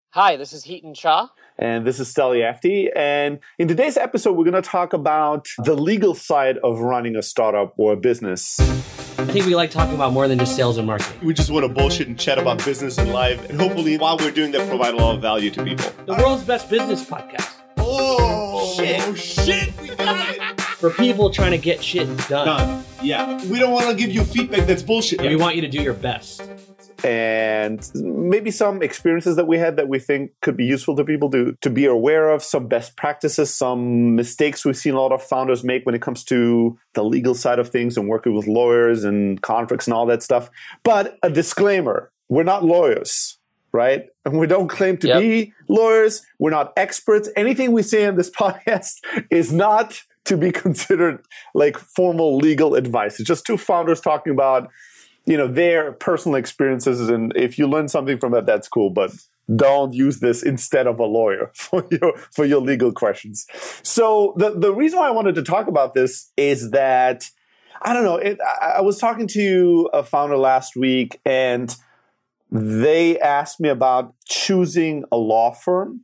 Hi, this is Heaton Shah. And this is Steli Afti. And in today's episode, we're going to talk about the legal side of running a startup or a business. I think we like talking about more than just sales and marketing. We just want to bullshit and chat about business and life. And hopefully, while we're doing that, provide a lot of value to people. The world's best business podcast. Oh, shit. We got it. For people trying to get shit done. Yeah. We don't want to give you feedback that's bullshit. Yeah, we want you to do your best. And maybe some experiences that we had that we think could be useful to people to be aware of, some best practices, some mistakes we've seen a lot of founders make when it comes to the legal side of things and working with lawyers and contracts and all that stuff. But a disclaimer, we're not lawyers, right? And we don't claim to be lawyers. We're not experts. Anything we say in this podcast is not to be considered like formal legal advice. It's just two founders talking about their personal experiences, and if you learn something from that, that's cool. But don't use this instead of a lawyer for your legal questions. So the reason why I wanted to talk about this is that I don't know. I was talking to a founder last week, and they asked me about choosing a law firm.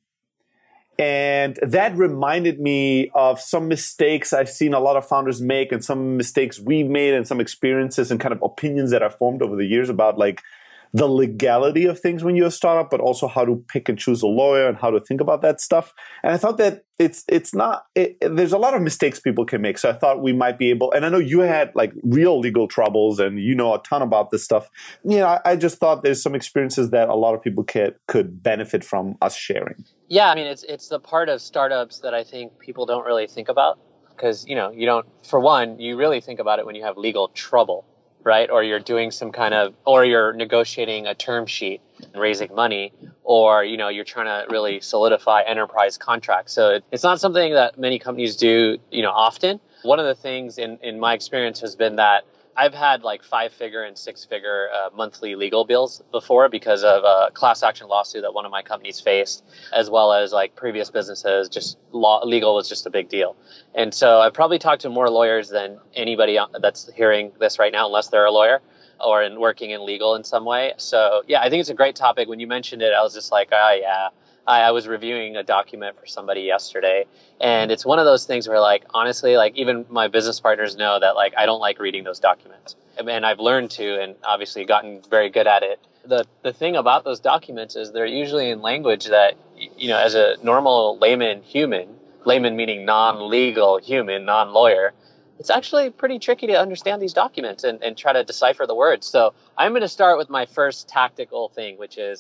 And that reminded me of some mistakes I've seen a lot of founders make, and some mistakes we've made, and some experiences and kind of opinions that I've formed over the years about like the legality of things when you're a startup, but also how to pick and choose a lawyer and how to think about that stuff. And I thought that there's a lot of mistakes people can make. So I thought we might be able, and I know you had like real legal troubles and you know a ton about this stuff. I just thought there's some experiences that a lot of people could benefit from us sharing. Yeah, I mean, it's the part of startups that I think people don't really think about because, you don't, for one, you really think about it when you have legal trouble, right? Or you're doing or you're negotiating a term sheet and raising money, or, you're trying to really solidify enterprise contracts. So it's not something that many companies do, often. One of the things in my experience has been that I've had like 5-figure and 6-figure monthly legal bills before because of a class action lawsuit that one of my companies faced, as well as like previous businesses. Just legal was just a big deal. And so I've probably talked to more lawyers than anybody that's hearing this right now, unless they're a lawyer or working in legal in some way. So yeah, I think it's a great topic. When you mentioned it, I was just like, yeah. I was reviewing a document for somebody yesterday, and it's one of those things where, like, honestly, like, even my business partners know that, like, I don't like reading those documents. And I've learned to, and obviously gotten very good at it. The thing about those documents is they're usually in language that, as a normal layman meaning non-legal human, non-lawyer, it's actually pretty tricky to understand these documents and try to decipher the words. So I'm going to start with my first tactical thing, which is,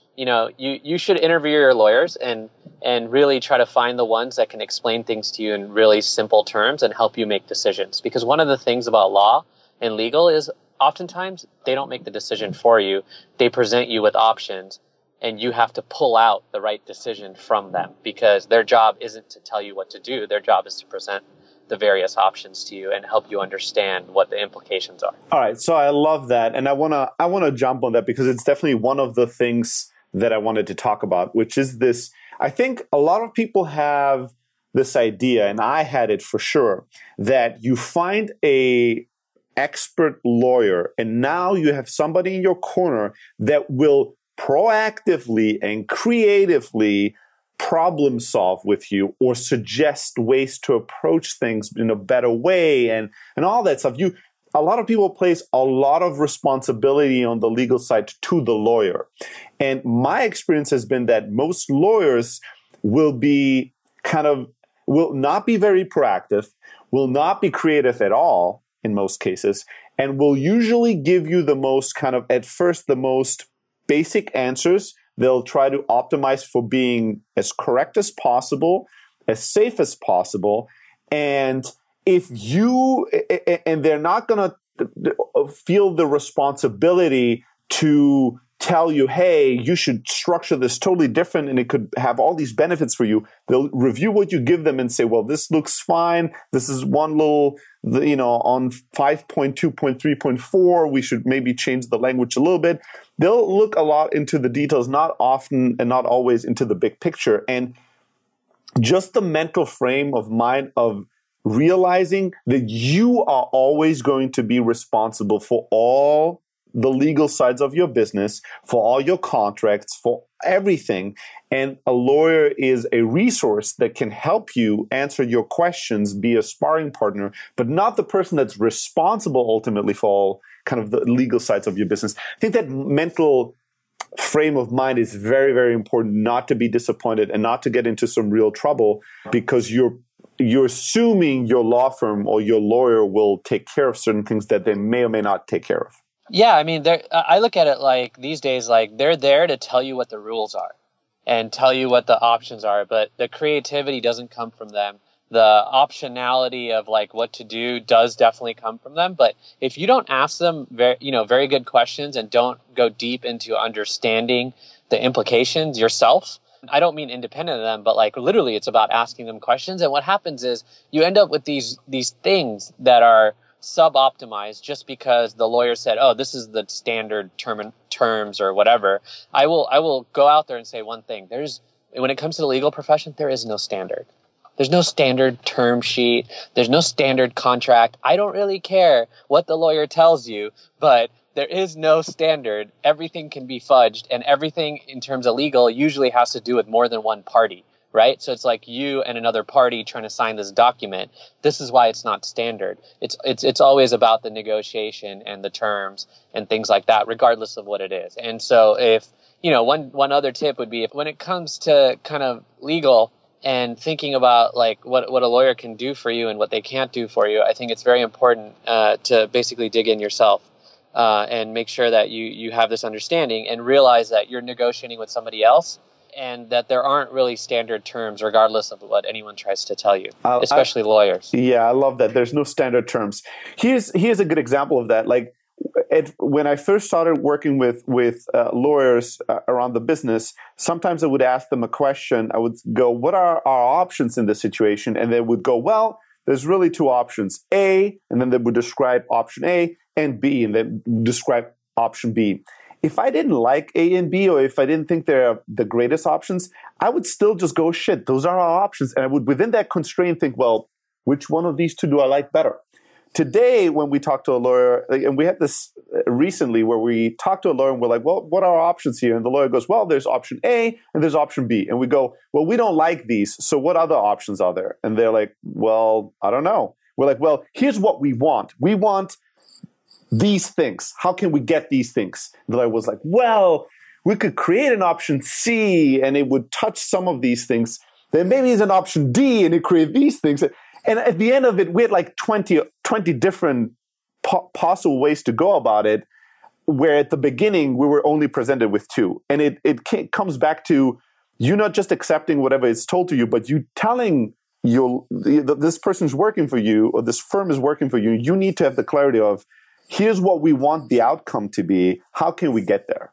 you should interview your lawyers and really try to find the ones that can explain things to you in really simple terms and help you make decisions. Because one of the things about law and legal is oftentimes they don't make the decision for you. They present you with options, and you have to pull out the right decision from them because their job isn't to tell you what to do. Their job is to present the various options to you and help you understand what the implications are. All right. So I love that. And I want to jump on that because it's definitely one of the things that I wanted to talk about, which is this. I think a lot of people have this idea, and I had it for sure, that you find a expert lawyer and now you have somebody in your corner that will proactively and creatively problem solve with you or suggest ways to approach things in a better way and all that stuff. A lot of people place a lot of responsibility on the legal side to the lawyer. And my experience has been that most lawyers will not be very proactive, will not be creative at all in most cases, and will usually give you the most basic answers. They'll try to optimize for being as correct as possible, as safe as possible, and they're not going to feel the responsibility to tell you, hey, you should structure this totally different and it could have all these benefits for you. They'll review what you give them and say, well, this looks fine. This is one little, on 5.2.3.4, we should maybe change the language a little bit. They'll look a lot into the details, not often and not always into the big picture. And just the mental frame of mind of realizing that you are always going to be responsible for all the legal sides of your business, for all your contracts, for everything. And a lawyer is a resource that can help you answer your questions, be a sparring partner, but not the person that's responsible ultimately for all kind of the legal sides of your business. I think that mental frame of mind is very, very important, not to be disappointed and not to get into some real trouble because you're assuming your law firm or your lawyer will take care of certain things that they may or may not take care of. Yeah, I mean, I look at it like these days, like they're there to tell you what the rules are and tell you what the options are, but the creativity doesn't come from them. The optionality of like what to do does definitely come from them. But if you don't ask them very good questions and don't go deep into understanding the implications yourself, I don't mean independent of them, but like literally it's about asking them questions. And what happens is you end up with these things that are sub-optimized just because the lawyer said, oh, this is the standard terms or whatever. I will go out there and say one thing. When it comes to the legal profession, there is no standard. There's no standard term sheet. There's no standard contract. I don't really care what the lawyer tells you, but there is no standard. Everything can be fudged, and everything in terms of legal usually has to do with more than one party, right? So it's like you and another party trying to sign this document. This is why it's not standard. It's always about the negotiation and the terms and things like that, regardless of what it is. And so if, one other tip would be when it comes to kind of legal and thinking about like what a lawyer can do for you and what they can't do for you, I think it's very important to basically dig in yourself and make sure that you have this understanding and realize that you're negotiating with somebody else and that there aren't really standard terms regardless of what anyone tries to tell you, especially lawyers. Yeah, I love that. There's no standard terms. Here's a good example of that. Like when I first started working with lawyers around the business, sometimes I would ask them a question. I would go, what are our options in this situation? And they would go, well, there's really two options, A, and then they would describe option A, and B, and then describe option B. If I didn't like A and B, or if I didn't think they're the greatest options, I would still just go, shit, those are our options. And I would, within that constraint, think, well, which one of these two do I like better? Today, when we talk to a lawyer, and we had this recently where we talked to a lawyer and we're like, well, what are our options here? And the lawyer goes, well, there's option A and there's option B. And we go, well, we don't like these. So what other options are there? And they're like, well, I don't know. We're like, well, here's what we want. We want these things. How can we get these things? And the lawyer was like, well, we could create an option C and it would touch some of these things. Then maybe it's an option D and it create these things. And at the end of it, we had like 20 different possible ways to go about it, where at the beginning, we were only presented with two. And it comes back to you not just accepting whatever is told to you, but you telling this person's working for you or this firm is working for you. You need to have the clarity of, here's what we want the outcome to be. How can we get there?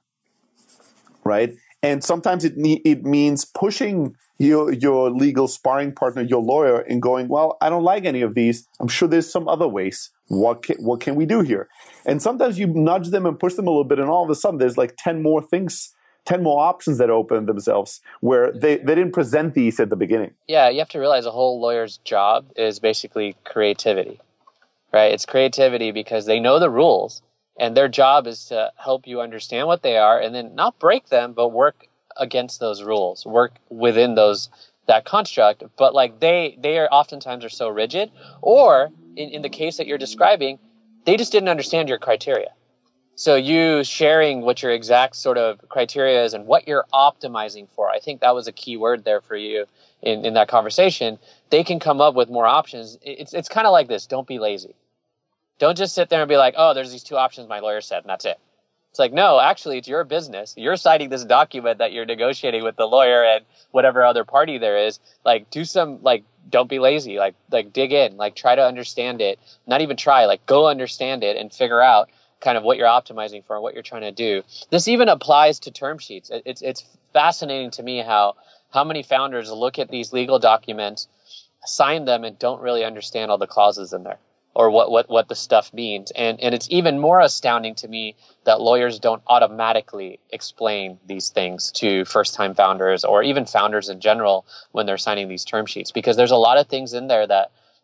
Right? And sometimes it means pushing your legal sparring partner, your lawyer, and going, well, I don't like any of these. I'm sure there's some other ways. What can we do here? And sometimes you nudge them and push them a little bit, and all of a sudden there's like 10 more things, 10 more options that open themselves where they didn't present these at the beginning. Yeah, you have to realize a whole lawyer's job is basically creativity, right? It's creativity because they know the rules. And their job is to help you understand what they are and then not break them, but work against those rules, work within that construct. But like they are oftentimes are so rigid, or in the case that you're describing, they just didn't understand your criteria. So you sharing what your exact sort of criteria is and what you're optimizing for, I think that was a key word there for you in that conversation. They can come up with more options. It's kind of like this. Don't be lazy. Don't just sit there and be like, oh, there's these two options my lawyer said, and that's it. It's like, no, actually, it's your business. You're signing this document that you're negotiating with the lawyer and whatever other party there is. Like, don't be lazy. Like dig in. Like, try to understand it. Not even try. Like, go understand it and figure out kind of what you're optimizing for and what you're trying to do. This even applies to term sheets. It's fascinating to me how many founders look at these legal documents, sign them, and don't really understand all the clauses in there, or what the stuff means. And it's even more astounding to me that lawyers don't automatically explain these things to first-time founders or even founders in general when they're signing these term sheets, because there's a lot of things in there that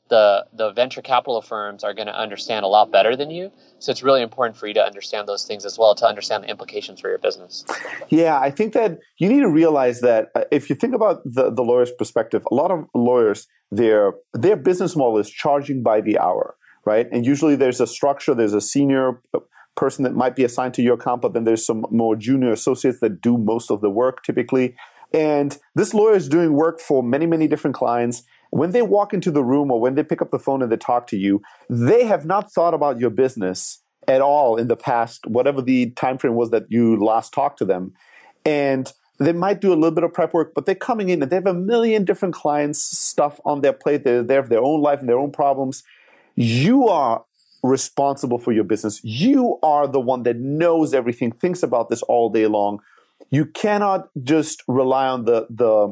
the venture capital firms are going to understand a lot better than you. So it's really important for you to understand those things as well, to understand the implications for your business. Yeah, I think that you need to realize that if you think about the lawyer's perspective, a lot of lawyers, their business model is charging by the hour, right? And usually there's a structure, there's a senior person that might be assigned to your account, but then there's some more junior associates that do most of the work typically. And this lawyer is doing work for many, many different clients. When they walk into the room or when they pick up the phone and they talk to you, they have not thought about your business at all in the past, whatever the time frame was that you last talked to them. And they might do a little bit of prep work, but they're coming in and they have a million different clients, stuff on their plate. They have their own life and their own problems. You are responsible for your business. You are the one that knows everything, thinks about this all day long. You cannot just rely on the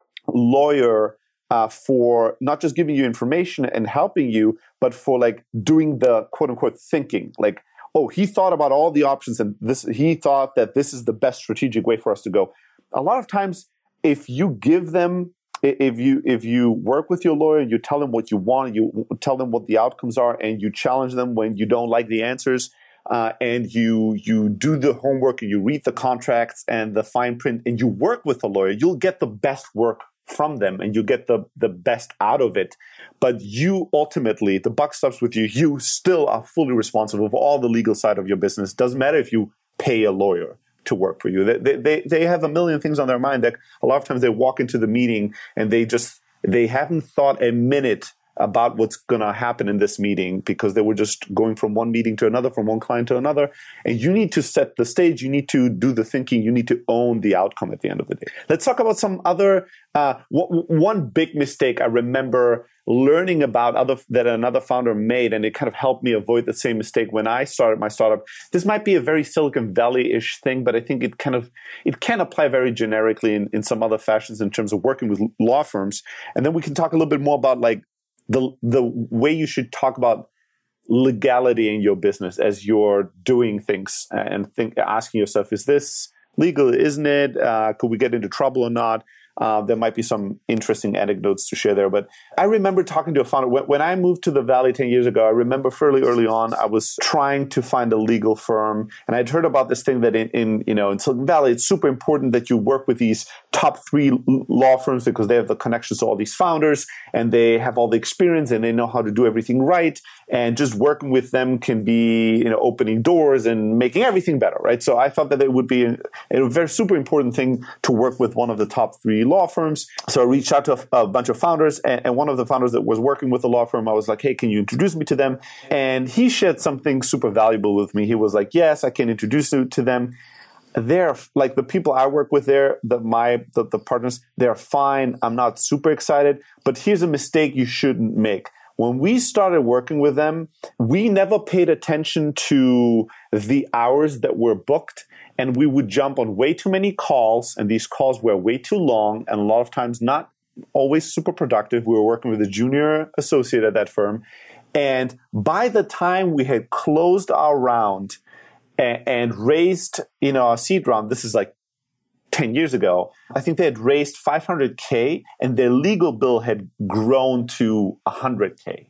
lawyer for not just giving you information and helping you, but for like doing the quote unquote thinking. Like, oh, he thought about all the options and he thought that this is the best strategic way for us to go. A lot of times, if you give them, if you work with your lawyer and you tell them what you want, you tell them what the outcomes are, and you challenge them when you don't like the answers, and you do the homework and you read the contracts and the fine print and you work with the lawyer, you'll get the best work from them and you get the best out of it. But you ultimately, the buck stops with you. You still are fully responsible for all the legal side of your business. Doesn't matter if you pay a lawyer to work for you. They have a million things on their mind that a lot of times they walk into the meeting and they haven't thought a minute about what's going to happen in this meeting because they were just going from one meeting to another, from one client to another. And you need to set the stage. You need to do the thinking. You need to own the outcome at the end of the day. Let's talk about some other, one big mistake I remember learning about that another founder made, and it kind of helped me avoid the same mistake when I started my startup. This might be a very Silicon Valley-ish thing, but I think it can apply very generically in some other fashions in terms of working with law firms. And then we can talk a little bit more about like the way you should talk about legality in your business as you're doing things and asking yourself, is this legal? Isn't it? Could we get into trouble or not? There might be some interesting anecdotes to share there. But I remember talking to a founder. When I moved to the Valley 10 years ago, I remember fairly early on, I was trying to find a legal firm. And I'd heard about this thing that in Silicon Valley, it's super important that you work with these top 3 law firms because they have the connections to all these founders and they have all the experience and they know how to do everything right. And just working with them can be, opening doors and making everything better, right? So I thought that it would be a very super important thing to work with one of the top 3 law firms. So I reached out to a bunch of founders, and one of the founders that was working with the law firm, I was like, hey, can you introduce me to them? And he shared something super valuable with me. He was like, yes, I can introduce you to them. They're like the people I work with there, the partners, they're fine. I'm not super excited, but here's a mistake you shouldn't make. When we started working with them, we never paid attention to the hours that were booked, and we would jump on way too many calls, and these calls were way too long and a lot of times not always super productive. We were working with a junior associate at that firm, and by the time we had closed our round and raised our seed round, this is like 10 years ago, I think they had raised $500K and their legal bill had grown to $100K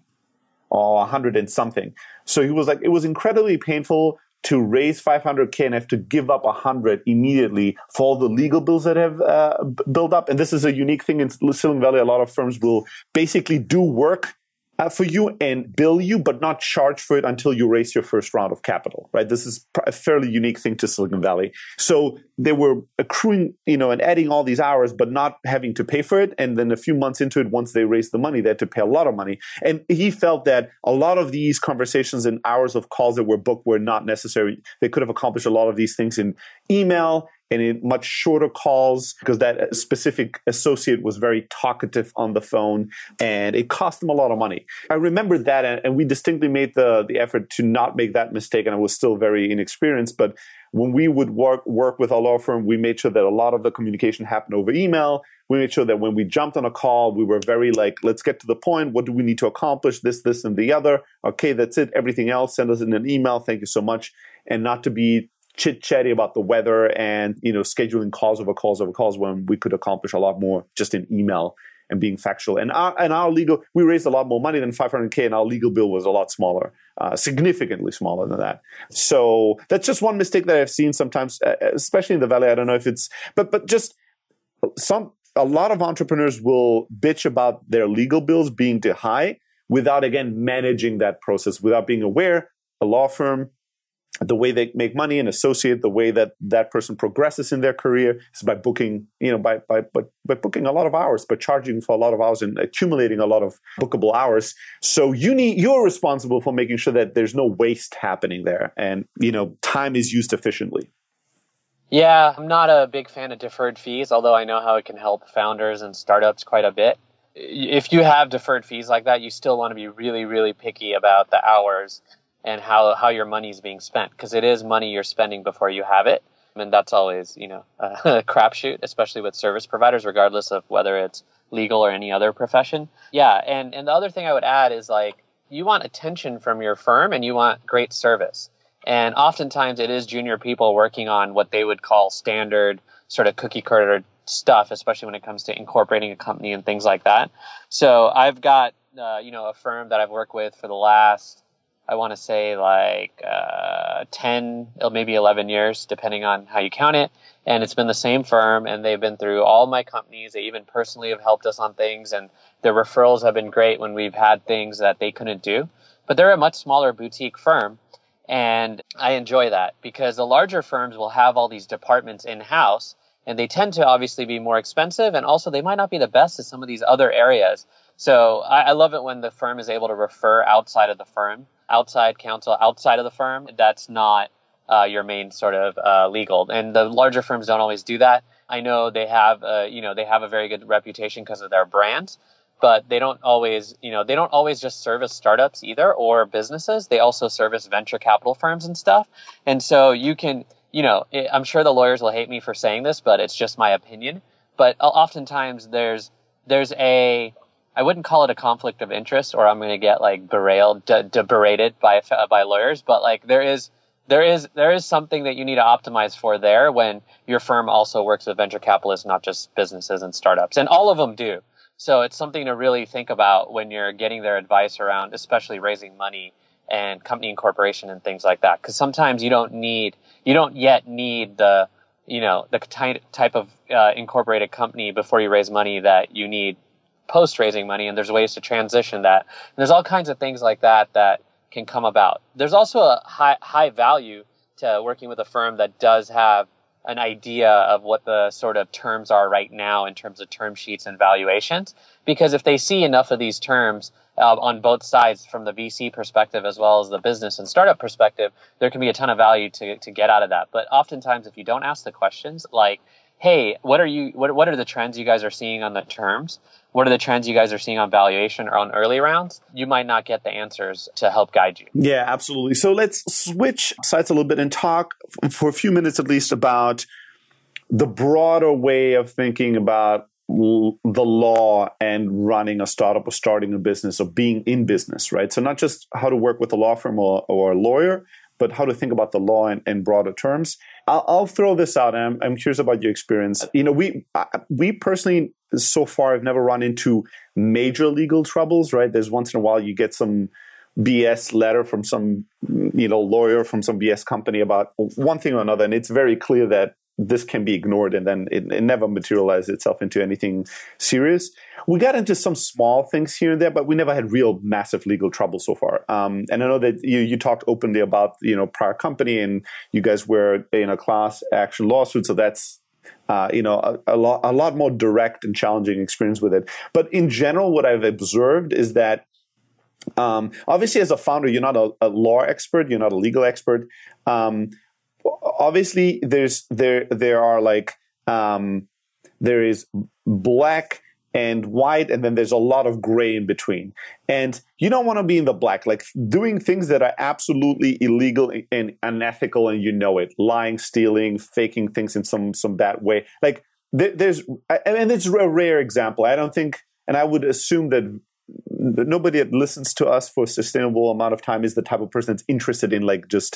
or 100 and something. So he was like, it was incredibly painful to raise $500K and have to give up 100 immediately for all the legal bills that have built up. And this is a unique thing in Silicon Valley. A lot of firms will basically do work for you and bill you, but not charge for it until you raise your first round of capital, right? This is a fairly unique thing to Silicon Valley. So they were accruing, and adding all these hours, but not having to pay for it. And then a few months into it, once they raised the money, they had to pay a lot of money. And he felt that a lot of these conversations and hours of calls that were booked were not necessary. They could have accomplished a lot of these things in email and in much shorter calls because that specific associate was very talkative on the phone and it cost them a lot of money. I remember that, and we distinctly made the effort to not make that mistake, and I was still very inexperienced. But when we would work with our law firm, we made sure that a lot of the communication happened over email. We made sure that when we jumped on a call, we were very like, let's get to the point. What do we need to accomplish? This, and the other. Okay, that's it. Everything else, send us in an email. Thank you so much. And not to be chit-chatty about the weather and scheduling calls over calls when we could accomplish a lot more just in email and being factual. And our legal, we raised a lot more money than 500K, and our legal bill was a lot smaller, significantly smaller than that. So that's just one mistake that I've seen sometimes, especially in the Valley. I don't know if it's, but just a lot of entrepreneurs will bitch about their legal bills being too high without, again, managing that process, without being aware a law firm, the way they make money and associate the way that that person progresses in their career is by booking, by booking a lot of hours, by charging for a lot of hours and accumulating a lot of bookable hours. So you're responsible for making sure that there's no waste happening there and, time is used efficiently. Yeah, I'm not a big fan of deferred fees, although I know how it can help founders and startups quite a bit. If you have deferred fees like that, you still want to be really, really picky about the hours and how your money is being spent, because it is money you're spending before you have it. And that's always, a crapshoot, especially with service providers, regardless of whether it's legal or any other profession. Yeah, and the other thing I would add is you want attention from your firm and you want great service. And oftentimes it is junior people working on what they would call standard sort of cookie cutter stuff, especially when it comes to incorporating a company and things like that. So I've got, a firm that I've worked with for the last, I want to say 10, maybe 11 years, depending on how you count it. And it's been the same firm, and they've been through all my companies. They even personally have helped us on things, and their referrals have been great when we've had things that they couldn't do. But they're a much smaller boutique firm, and I enjoy that because the larger firms will have all these departments in-house, and they tend to obviously be more expensive, and also they might not be the best at some of these other areas. So I love it when the firm is able to refer outside of the firm, outside counsel, outside of the firm. That's not your main sort of legal. And the larger firms don't always do that. I know they have, they have a very good reputation because of their brand, but they don't always just service startups either or businesses. They also service venture capital firms and stuff. And so you can, I'm sure the lawyers will hate me for saying this, but it's just my opinion. But oftentimes there's I wouldn't call it a conflict of interest, or I'm going to get berated by lawyers. But there is something that you need to optimize for there when your firm also works with venture capitalists, not just businesses and startups, and all of them do. So it's something to really think about when you're getting their advice around, especially raising money and company incorporation and things like that. Because sometimes you don't yet need the type of incorporated company before you raise money that you need post-raising money, and there's ways to transition that. And there's all kinds of things like that can come about. There's also a high value to working with a firm that does have an idea of what the sort of terms are right now in terms of term sheets and valuations, because if they see enough of these terms on both sides, from the VC perspective as well as the business and startup perspective, there can be a ton of value to get out of that. But oftentimes, if you don't ask the questions like, hey, what are the trends you guys are seeing on the terms? What are the trends you guys are seeing on valuation or on early rounds? You might not get the answers to help guide you. Yeah, absolutely. So let's switch sides a little bit and talk for a few minutes at least about the broader way of thinking about the law and running a startup or starting a business or being in business, right? So not just how to work with a law firm or a lawyer, but how to think about the law in broader terms. I'll throw this out, and I'm curious about your experience. We personally, so far, have never run into major legal troubles, right? There's once in a while you get some BS letter from some, lawyer from some BS company about one thing or another, and it's very clear that this can be ignored, and then it never materialized itself into anything serious. We got into some small things here and there, but we never had real massive legal trouble so far. And I know that you talked openly about prior company, and you guys were in a class action lawsuit, so that's a lot more direct and challenging experience with it. But in general, what I've observed is that obviously, as a founder, you're not a law expert, you're not a legal expert. Obviously, there is black and white, and then there's a lot of gray in between. And you don't want to be in the black, like doing things that are absolutely illegal and unethical, and it, lying, stealing, faking things in some bad way. Like there's, and it's a rare example. I don't think, and I would assume that nobody that listens to us for a sustainable amount of time is the type of person that's interested in just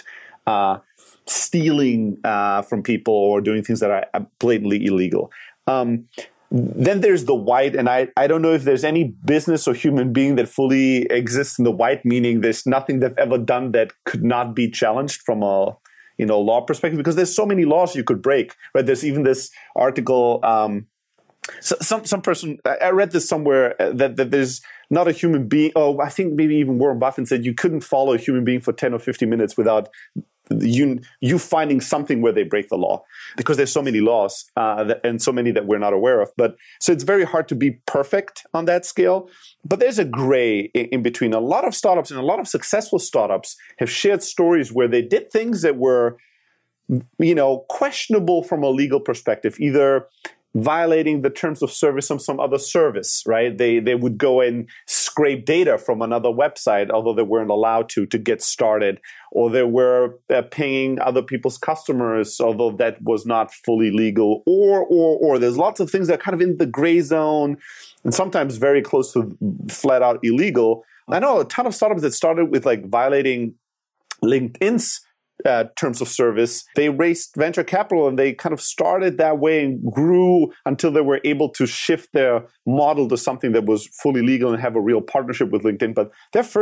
stealing from people or doing things that are blatantly illegal. Then there's the white, and I don't know if there's any business or human being that fully exists in the white, meaning there's nothing they've ever done that could not be challenged from a law perspective, because there's so many laws you could break, right? There's even this article, some person, I read this somewhere, that there's not a human being, I think maybe even Warren Buffett said you couldn't follow a human being for 10 or 15 minutes without you finding something where they break the law, because there's so many laws and so many that we're not aware of. But so it's very hard to be perfect on that scale. But there's a gray in between. A lot of startups and a lot of successful startups have shared stories where they did things that were, questionable from a legal perspective, either violating the terms of service on some other service, right? They would go and scrape data from another website, although they weren't allowed to get started, or they were paying other people's customers, although that was not fully legal, or there's lots of things that are kind of in the gray zone and sometimes very close to flat out illegal. I know a ton of startups that started with violating LinkedIn's terms of service. They raised venture capital and they kind of started that way and grew until they were able to shift their model to something that was fully legal and have a real partnership with LinkedIn. But their first